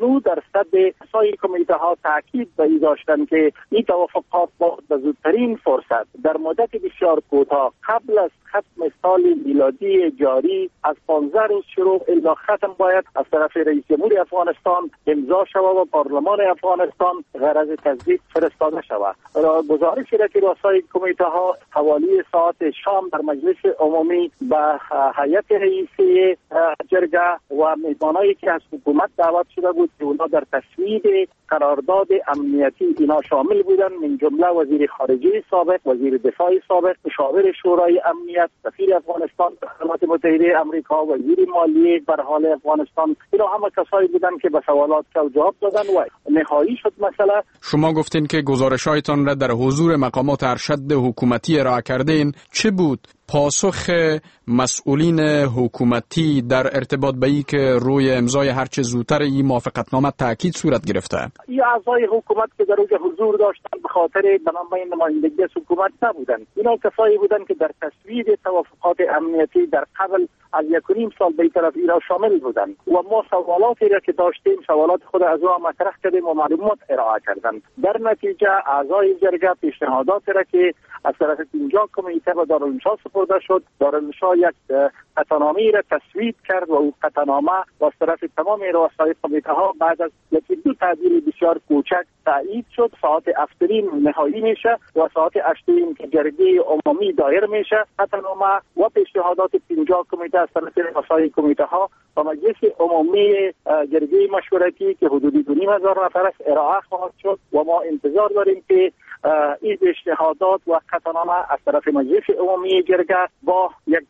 99% رؤسای کمیته ها تاکید به این داشتن که این توافقات باید به زودترین فرصت در مدت بسیار کوتاه قبل از ختم سال میلادی جاری از 15 روز شروع الی ختم باید از طرف رئیس جمهور افغانستان امضا شود و پارلمان افغانستان غرض تصویب فرستاده شود. گزارشی را که رؤسای کمیته ها حوالی ساعت شام در مجلس عمومی به هیئت رئیسه جرگه و میزبانایی که از حکومت دعوت شده بود که اونا در تصویب قرارداد امنیتی اینا شامل بودن، من جمله وزیر خارجه سابق، وزیر دفاع سابق، مشاور شورای امنیت، سفیر افغانستان در ایالات متحده آمریکا، وزیر مالیه بر حال افغانستان، اینا همه کسایی بودن که به سوالات جواب دادن و نهایی شد مسئله. شما گفتین که گزارش‌هایتان را در حضور مقامات ارشد حکومتی ارائه کردین. چه بود پاسخ مسئولین حکومتی در ارتباط به این که روی امضای هرچه زودتر این موافقتنامه تاکید صورت گرفته؟ این اعضای حکومت که در اونجا حضور داشتن به خاطر بین نمایندگی حکومت نبودن. اینا کسایی بودن که در تصویب توافقات امنیتی در قبل از 1.5 سال به طرف اینا شامل بودن و ما سوالاتی را که داشتیم سوالات خود از اونها مطرح کردیم و معلومات ارائه کردن. در نتیجه اعضای جرگه پیشنهادات را که از طرف 50 کمیته به دارالانشا سپرده شد، دارالانشا یک قطعنامه را تصویب کرد و او قطعنامه از طرف تمام رؤسای کمیته ها بعد از 2 تعدیل بسیار کوچک تایید شد. ساعت 7 نهایی میشه و ساعت 8 که جرگه عمومی دایر میشه. قطعنامه و پیشنهادات 50 کمیته از طرف رؤسای کمیته ها و مجلس عمومی جرگه مشورتی که حدودی 2,500 نفر است ارائه خواهد شد و ما انتظار داریم که این پیشنهادات و قطعنامه از طرف مجلس عمومی جرگه با یک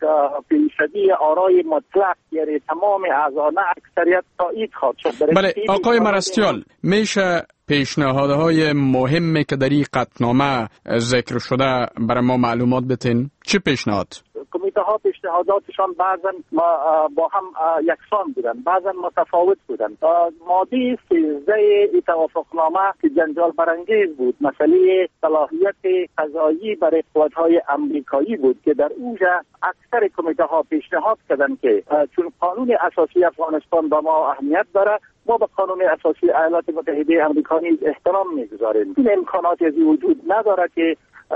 فیصدی آرای مطلق، یعنی تمام اعضا نه اکثریت، تایید خواهد شد. بله آقای مرستیال، میشه پیشنهادهای مهمی که در این قطعنامه ذکر شده برای ما معلومات بتین؟ چه پیشنهاد؟ کمیته ها پیشنهاداتشان بعضا با هم یکسان بودن، بعضا متفاوت بودن. ماده 13 این توافقنامه که جنجال برانگیز بود، مسئله صلاحیت قضایی برای قوات‌های آمریکایی بود که در اونجا اکثر کمیته ها پیشنهاد کردند که چون قانون اساسی افغانستان با ما اهمیت داره، ما به قانون اساسی ایالات متحده آمریکا نیز احترام می‌گذاریم. این امکاناتی از وجود نداره که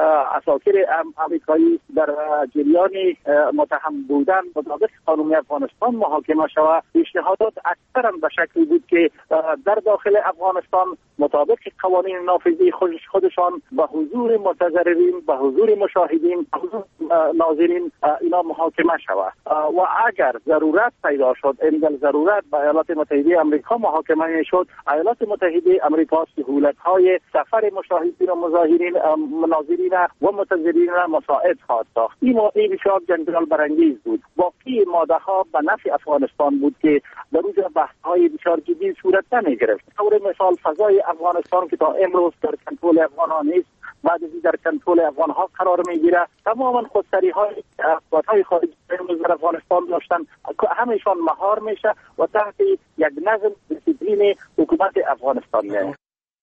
اساکر آمریکایی در جریان متهم بودن مطابق قانون افغانستان محاکمه شود. پیشنهادات اکثرا به شکلی بود که در داخل افغانستان مطابق قوانین نافذی خودشان به حضور متضررین، به حضور مشاهدین، به حضور ناظرین اینا محاکمه شود و اگر ضرورت پیدا شد، اندل ضرورت به ایالات متحده آمریکا محاکمه میشد، ایالات متحده آمریکا سهولت‌های سفر مشاهدین و مظاهرین، ناظرین و متضررین را مساعد خواهد ساخت. این ماده بسیار جنجال برانگیز بود. باقی ماده ها به نفع افغانستان بود که در اونجا بحث های بسیار جدی صورت نمیگرفت. طور مثال فضای افغانستان که تا امروز در کنترل افغانان نیست، بعد از در کنترل افغان ها قرار میگیره. تماما خودسری های قوات‌های خارجی در افغانستان داشتن همه‌شان مهار میشه و تحت یک نظم دیسیپلین حکومت افغانستان میاد.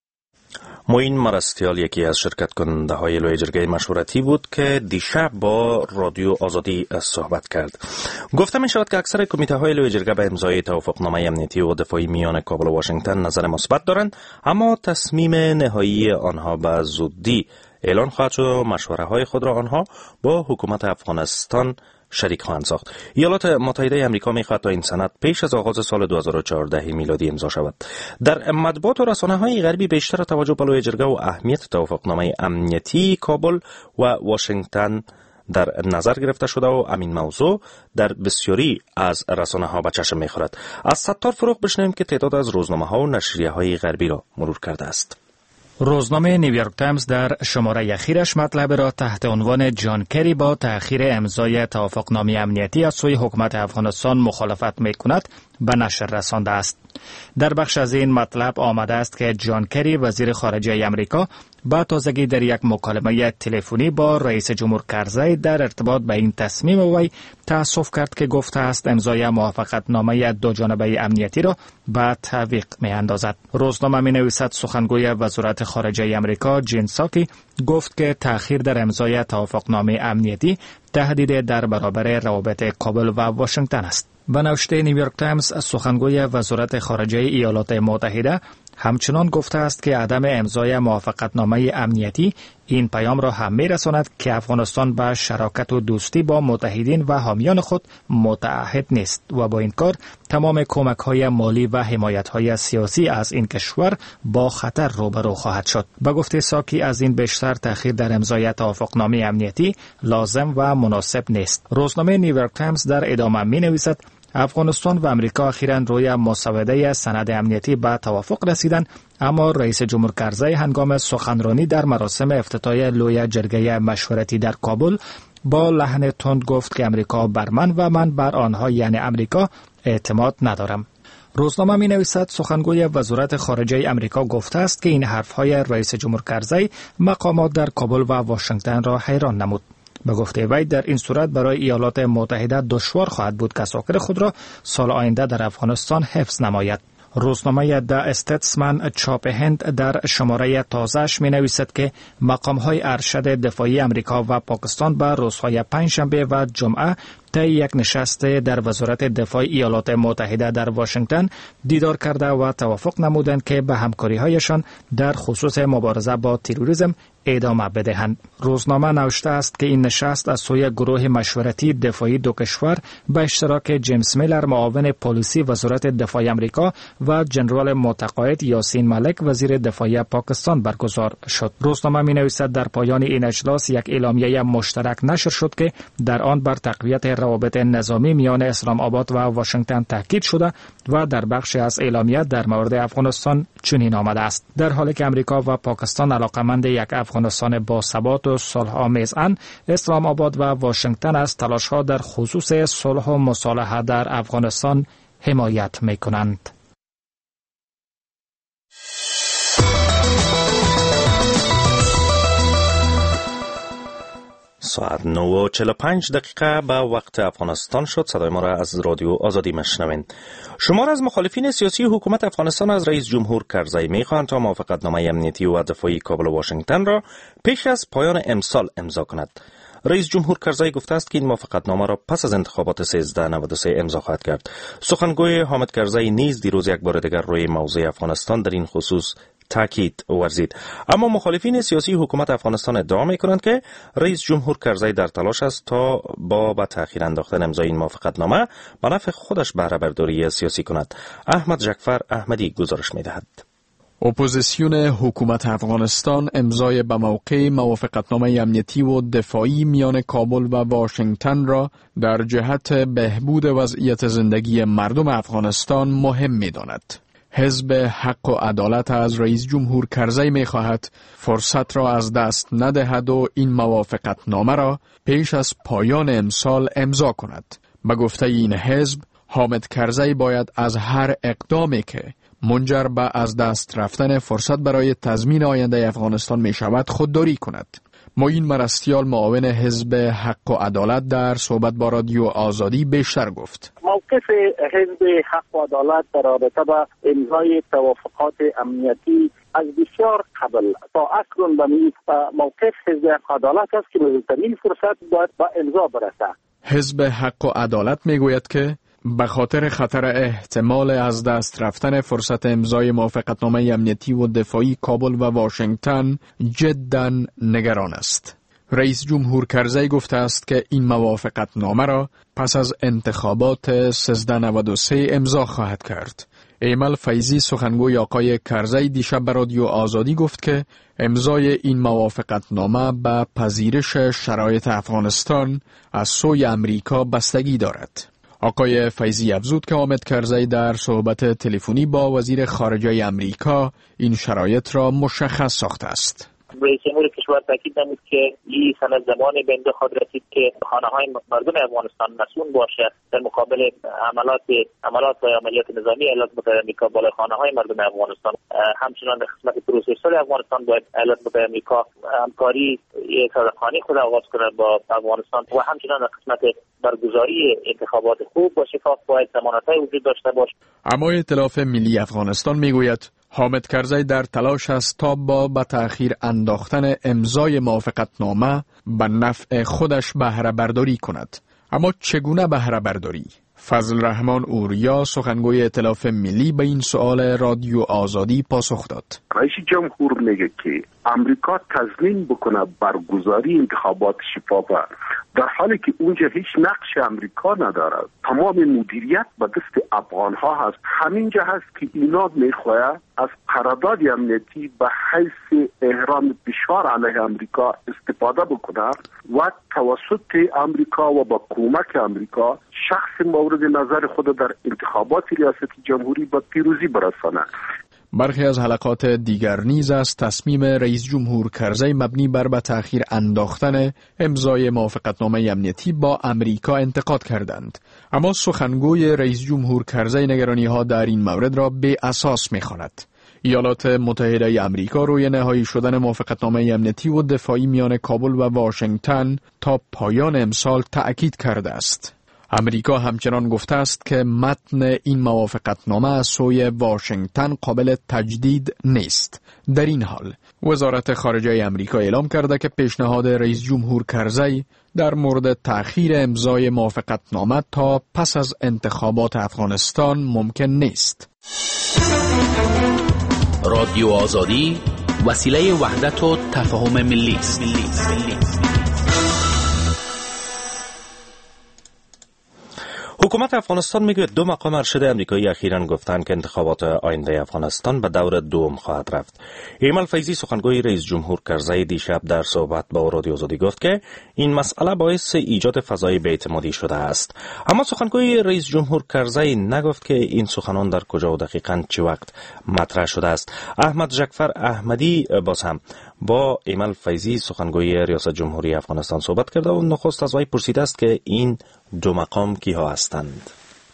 معین مرستیال یکی از شرکت کننده های لوی جرگه مشورتی بود که دیشب با رادیو آزادی صحبت کرد. گفته می شود که اکثر کمیته های لوی جرگه به امضای توافقنامه امنیتی و دفاعی میان کابل و واشنگتن نظر مثبت دارند، اما تصمیم نهایی آنها به زودی اعلان خواهد شد و مشوره های خود را آنها با حکومت افغانستان شریک خواهند ساخت. ایالات متحده آمریکا می‌خواهد تا این سند پیش از آغاز سال 2014 میلادی امضا شود. در مطبوعات و رسانه‌های غربی بیشتر توجه به لوی جرگه و اهمیت توافقنامه امنیتی کابل و واشنگتن در نظر گرفته شده و همین موضوع در بسیاری از رسانه‌ها به چشم می‌خورد. از ستار فروغ بشنویم که تعداد از روزنامه‌ها و نشریه‌های غربی را مرور کرده است. روزنامه نیویورک تایمز در شماره اخیرش مطلب را تحت عنوان جان کری با تأخیر امضای توافقنامه امنیتی از سوی حکومت افغانستان مخالفت می‌کند به نشر رسانده است. در بخش از این مطلب آمده است که جان کری وزیر خارجه آمریکا با تازگی در یک مکالمه تلفنی با رئیس جمهور کرزی در ارتباط به این تصمیم وی تأسف کرد که گفته است امضای موافقتنامه دو جانبه امنیتی را به تعویق می‌اندازد. روزنامه می‌نویسد سخنگوی وزارت خارجه آمریکا جین ساکی گفت که تأخیر در امضای توافقنامه امنیتی تهدید در برابر روابط کابل و واشنگتن است. به نوشته نیویورک تایمز، سخنگوی وزارت خارجه ایالات متحده همچنان گفته است که عدم امضای موافقتنامه امنیتی این پیام را هم می‌رساند که افغانستان به شراکت و دوستی با متحدین و حامیان خود متعهد نیست و با این کار تمام کمک‌های مالی و حمایت‌های سیاسی از این کشور با خطر روبرو خواهد شد. به گفته ساکی از این بیشتر تأخیر در امضای توافقنامه امنیتی لازم و مناسب نیست. روزنامه نیویورک تایمز در ادامه می‌نویسد افغانستان و امریکا اخیراً روی مسوده سند امنیتی به توافق رسیدند، اما رئیس جمهور کرزی هنگام سخنرانی در مراسم افتتاح لوی جرگه مشورتی در کابل با لحن تند گفت که امریکا بر من و من بر آنها یعنی امریکا اعتماد ندارم. روزنامه می نویسد سخنگوی وزارت خارجه امریکا گفته است که این حرفهای رئیس جمهور کرزی مقامات در کابل و واشنگتن را حیران نمود. به گفته وی در این صورت برای ایالات متحده دشوار خواهد بود که ساکن خود را سال آینده در افغانستان حفظ نماید. روزنامه د استیتسمن چاپ هند در شماره تازه‌اش می نویسد که مقام‌های ارشد دفاعی امریکا و پاکستان به روزهای پنجشنبه و جمعه طی یک نشست در وزارت دفاع ایالات متحده در واشنگتن دیدار کرده و توافق نمودند که به همکاری‌هایشان در خصوص مبارزه با تروریسم ادامه بدهند. روزنامه نوشته است که این نشست از سوی گروه مشورتی دفاعی دو کشور به اشتراک جیمز میلر معاون پلیسی وزارت دفاع آمریکا و جنرال متقاعد یاسین ملک وزیر دفاع پاکستان برگزار شد. روزنامه می‌نویسد در پایان این اجلاس یک اعلامیه مشترک نشر شد که در آن بر تقویت روابط نظامی میان اسلام آباد و واشنگتن تاکید شده و در بخشی از اعلامیه در مورد افغانستان چنین آمده است: در حالی که امریکا و پاکستان علاقمند یک افغانستان با ثبات و صلح‌آمیزاند، اسلام آباد و واشنگتن از تلاش‌ها در خصوص صلح و مصالحه در افغانستان حمایت می‌کنند. ساعت 9:45 به وقت افغانستان شد. صدای ما را از رادیو آزادی میشنوید. شمار از مخالفین سیاسی حکومت افغانستان از رئیس جمهور کرزی میخواهند تا موافقتنامه امنیتی و دفاعی کابل و واشنگتن را پیش از پایان امسال امضا کند. رئیس جمهور کرزی گفته است که این موافقتنامه را پس از انتخابات 1393 امضا خواهد کرد. سخنگوی حامد کرزی نیز دیروز یک بار دیگر روی موضوع افغانستان در این خصوص تاکید ورزید. اما مخالفین سیاسی حکومت افغانستان ادعا می‌کنند که رئیس جمهور کرزی در تلاش است تا با به تأخیر انداختن امضای این موافقتنامه به نفع خودش بهره برداری سیاسی کند. احمد جعفر احمدی گزارش می‌دهد. اپوزیسیون حکومت افغانستان امضای به موقع موافقتنامه امنیتی و دفاعی میان کابل و واشنگتن را در جهت بهبود وضعیت زندگی مردم افغانستان مهم می‌داند. حزب حق و عدالت از رئیس جمهور کرزی می خواهد فرصت را از دست ندهد و این موافقتنامه را پیش از پایان امسال امضا کند. به گفته این حزب، حامد کرزی باید از هر اقدامی که منجر به از دست رفتن فرصت برای تضمین آینده افغانستان می شود خودداری کند. معین مرستیال معاون حزب حق و عدالت در صحبت با رادیو آزادی بیشتر گفت. موقف حزب حق و عدالت در رابطه با امضای توافقات امنیتی از بسیار قبل تا اکنون به موقف حزب حق و عدالت است که بزرگترین فرصت باید با امضا برسد. حزب حق و عدالت میگوید که به خاطر خطر احتمال از دست رفتن فرصت امضای موافقتنامه امنیتی و دفاعی کابل و واشنگتن جداً نگران است. رئیس جمهور کرزی گفته است که این موافقتنامه را پس از انتخابات 1393 امضا خواهد کرد. ایمل فیضی سخنگوی آقای کرزی دیشب به رادیو آزادی گفت که امضای این موافقتنامه به پذیرش شرایط افغانستان از سوی امریکا بستگی دارد. آقای فیضی افزود که حامد کرزی در صحبت تلفنی با وزیر خارجه امریکا این شرایط را مشخص ساخته است. رئیس جمهور کشور تاکید نمود که این سند زمانی به امضا خواهد رسید که خانه‌های مردم افغانستان مسئول باشه در مقابل عملات و عملیات نظامی ایالات متحده آمریکا بالای خانه‌های مردم افغانستان. همچنان در قسمت پروسسور افغانستان باید ایالات متحده آمریکا همکاری صادقانه خود آغاز کنه با افغانستان و همچنان در قسمت برگزاری انتخابات خوب و شفاف باید ضمانت‌های وجود داشته باشه. اما ائتلاف ملی افغانستان میگوید حامد کرزی در تلاش است تا با به تأخیر انداختن امضای موافقتنامه به نفع خودش بهره برداری کند. اما چگونه بهره برداری؟ فضل رحمان اوریا سخنگوی ائتلاف ملی به این سوال رادیو آزادی پاسخ داد. رئیس جمهور میگه که امریکا تضمین بکنه برگزاری انتخابات شفاف در حالی که اونجا هیچ نقش امریکا نداره. تمام مدیریت به دست افغان ها هست. همینجا هست که اینا میخواه از قرارداد امنیتی به حیث احرام فشار علیه امریکا استفاده بکنه و توسط امریکا و با کمک امریکا شخص مورد نظر خود در انتخابات ریاست جمهوری به پیروزی برسانه. برخی از حلقات دیگر نیز از تصمیم رئیس جمهور کرزی مبنی بر به تأخیر انداختن امضای موافقتنامه امنیتی با امریکا انتقاد کردند. اما سخنگوی رئیس جمهور کرزی نگرانی‌ها در این مورد را بی اساس می‌خواند. ایالات متحده آمریکا روی نهایی شدن موافقتنامه امنیتی و دفاعی میان کابل و واشنگتن تا پایان امسال تأکید کرده است. امریکا همچنان گفته است که متن این موافقتنامه از سوی واشنگتن قابل تجدید نیست. در این حال وزارت خارجه امریکا اعلام کرده که پیشنهاد رئیس جمهور کرزی در مورد تأخیر امضای موافقتنامه تا پس از انتخابات افغانستان ممکن نیست. رادیو آزادی وسیله وحدت و تفاهم ملی است. حکومت افغانستان میگوید 2 مقام ارشد امریکایی اخیراً گفتند که انتخابات آینده افغانستان به دور دوم خواهد رفت. ایمل فیضی سخنگوی رئیس جمهور کرزی دیشب در صحبت با رادیو آزادی گفت که این مسئله باعث ایجاد فضای بی‌اعتمادی شده است. اما سخنگوی رئیس جمهور کرزی نگفت که این سخنان در کجا و دقیقاً چه وقت مطرح شده است. احمد جعفر احمدی باز هم با ایمل فیضی سخنگوی ریاست جمهوری افغانستان صحبت کرده و نخست از وی پرسیده است که این 2 مقام کیها هستند.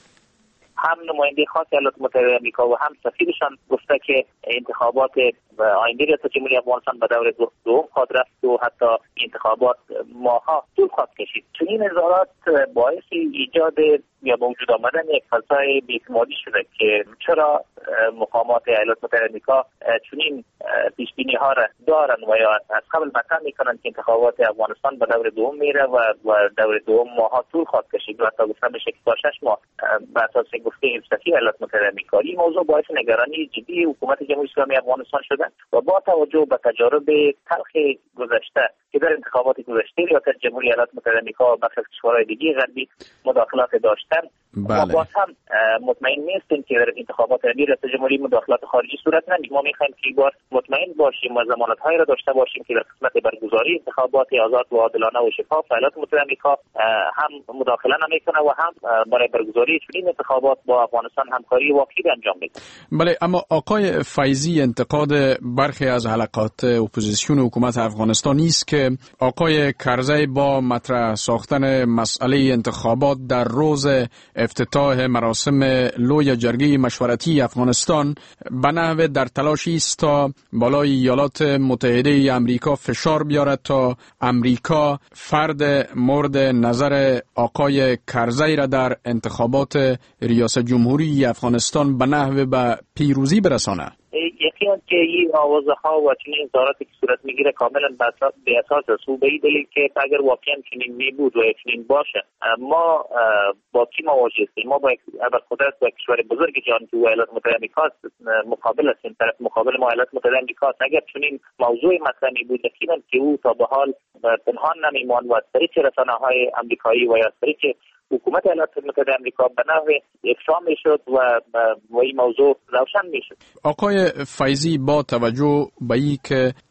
هم نماینده خاص ایالات متحده آمریکا و هم سفیرشان گفته که انتخابات آینده ریاست جمهوری افغانستان به دور دوم خواهد رفت و حتی انتخابات ماها طول خواهد کشید. چون این اظهارات باعث ایجاد یا به وجود آمدن یک فضای بی‌اعتمادی شده که چرا مقامات ایالات متحده آمریکا چنین پیش‌بینی ها را دارن و یا از قبل مطرح میکنن که انتخابات افغانستان به دور دوم میره و دور دوم ماها طول خواهد کشید و حتی گفتن بشه که تا 6 ماه به اساس گفته سفیر ایالات متحده آمریکا. این موضوع باعث نگرانی جدی حکومت جمهوری اسلامی افغانستان شده و با توجه به تجارب تلخ گذشته که در انتخابات گذشته ریاست جمهوری ایالات متحده آمریکا و بخش کشورهای دیگه غربی مداخلات داشتن ما باز هم مطمئن نیستیم که در انتخابات ریاست جمهوری مداخلات خارجی صورت نگیرد. ما میخوایم که بار مطمئن باشیم و ضمانت‌هایی را داشته باشیم که در قسمت برگزاری انتخابات آزاد و عادلانه و شفاف ایالات متحده آمریکا هم مداخله نمیکنه و هم برای برگزاری چنین انتخابات با افغانستان همکاری واقعی انجام میده. بله، اما آقای فیضی انتقاد برخی از حلقات اپوزیسیون حکومت افغانستان است که آقای کرزی با مطرح ساختن مسئله انتخابات در روز افتتاح مراسم لوی جرگه مشورتی افغانستان به نحو در تلاشی است تا بالای ایالات متحده آمریکا فشار بیارد تا امریکا فرد مورد نظر آقای کرزی را در انتخابات ریاست جمهوری افغانستان به نحو به پیروزی برسانه. یقینا که این آوازها و چنین اظهاراتی که صورت میگیره کاملا به اساس است و به این دلیل که اگر واقعا چنین میبود و چنین باشه ما با کی مواجه هستیم؟ ما با یک ابرقدرت و کشور بزرگ جهان که ایالات متحده آمریکا مقابل هستیم. طرف مقابل ما ایالات متحده آمریکا. اگر چنین موضوعی مطرح میبود یقینا که او تا به حال پنهان نمیماند و از طریق رسانه‌های آمریکایی و یا از طریق حکومت ایالات متحده آمریکا به نحو افشا میشد و این موضوع روشن میشد. آقای فیضی با توجه به این که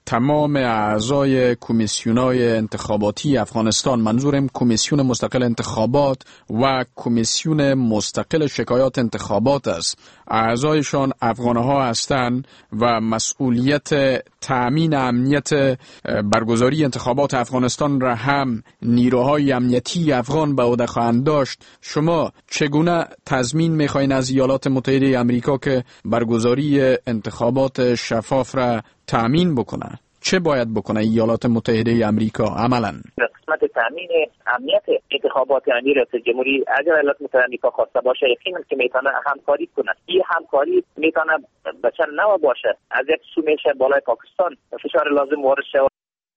تمام اعضای کمیسیونای انتخاباتی افغانستان، منظورم کمیسیون مستقل انتخابات و کمیسیون مستقل شکایات انتخابات است، اعضایشان افغانها هستند و مسئولیت تأمین امنیت برگزاری انتخابات افغانستان را هم نیروهای امنیتی افغان به عهده خواهند داشت. شما چگونه تضمین می‌خواین از ایالات متحده آمریکا که برگزاری انتخابات شفاف را تأمین بکنه؟ چه باید بکنه ایالات متحده آمریکا عملاً؟ قسمت تامین امنیت انتخابات آینده ریاست جمهوری اگر ایالات متحده آمریکا خواسته باشه یقینا که میتونه همکاری کنه. این همکاری میتونه به چند نوع باشه. از یک سو میشه بالای پاکستان فشار لازم وارد شود.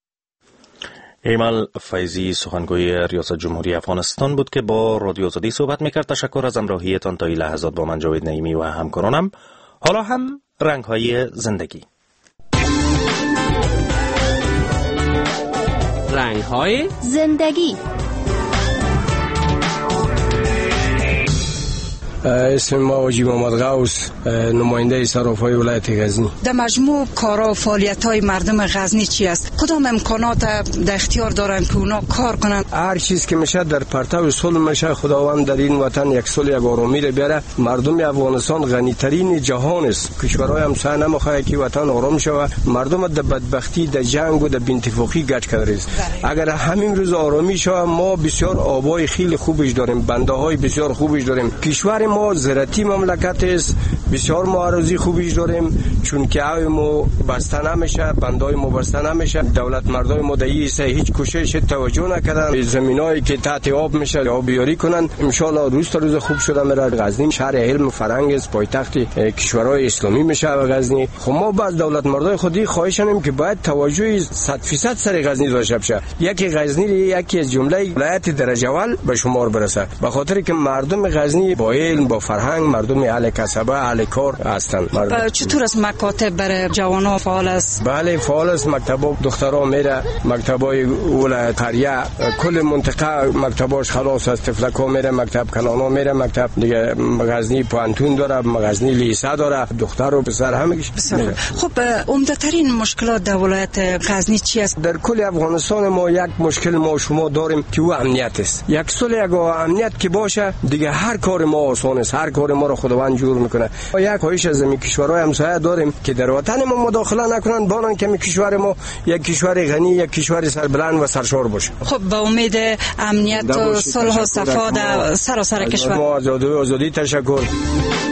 ایمل فیضی سخنگوی ریاست جمهوری افغانستان بود که با رادیو آزادی صحبت میکرد. تشکر از همراهیتان تا این لحظات با من جاوید نعیمی و همکارانم. حالا هم رنگ‌های زندگی. رنگ‌های زندگی. اسم ما واجی محمد غوث، نماینده صرافای ولایت غزنی. در مجموع کارا و فعالیت‌های مردم غزنی چی است؟ کدام امکانات در اختیار دارن که اونا کار کنن؟ هر چیز که میشه در پرتو صلح میشه. خداوند در این وطن یک صلح یک آرامی رو بیاره. مردم افغانستان غنی ترین جهان است. کشورهای همسایه نمیخواد که وطن آرام شود. مردم در بدبختی، در جنگ و در بی‌اتفاقی گچ کرده است. اگر همین روز آرامی شود ما بسیار آبای خیلی خوبش داریم، بنده‌های بسیار خوبش داریم. کشور ما زراعتی مملکت است، بسیار معارضی خوبیش داریم، چون که آب ما بسته نمیشه، بندای ما بسته نمیشه. دولت مردای ما در این هیچ کوشش توجه نکردن. زمینایی که تحت آب میشه آبیاری کنن. ان شاء الله روز تا روز خوب شده میره. غزنی شهر علم و فرهنگ است، پایتخت کشورهای اسلامی میشه و غزنی. خب ما بعد دولت مردای خودی خواهش کنیم که باید توجه 100% سر غزنی داشته بشه. یکی غزنی یکی از جمله ولایت درجه اول به شمار برسه، به خاطر که مردم غزنی با علم با فرهنگ، مردم اهل کسبه، اهل کار هستند. چطور است مکاتب برای جوانان فعال است؟ بله فعال است. مکتبا دخترها میره، مکتبای ولایت قریه کل منطقه مکتباش خلاص است. تفلکا میره مکتب، کنانا میره مکتب دیگه. غزنی پانتون داره، غزنی لیسه داره، دختر و پسر همگیش میره. خب عمده ترین مشکلات در ولایت غزنی چی است؟ در کل افغانستان ما یک مشکل ما شما داریم که او امنیت است. یک صلح یک امنیت که باشه دیگه هر کار ما آسان است. هر کار ما رو خداوند جور میکنه. یک خواهش از این کشورهای همسایه داریم که در وطن ما مداخله نکنن، بانن که کشور ما یک کشور غنی، یک کشور سربلند و سرشار باشه. خب به امید امنیت و صلح و صفا در سراسر کشور. آزادی تشکر.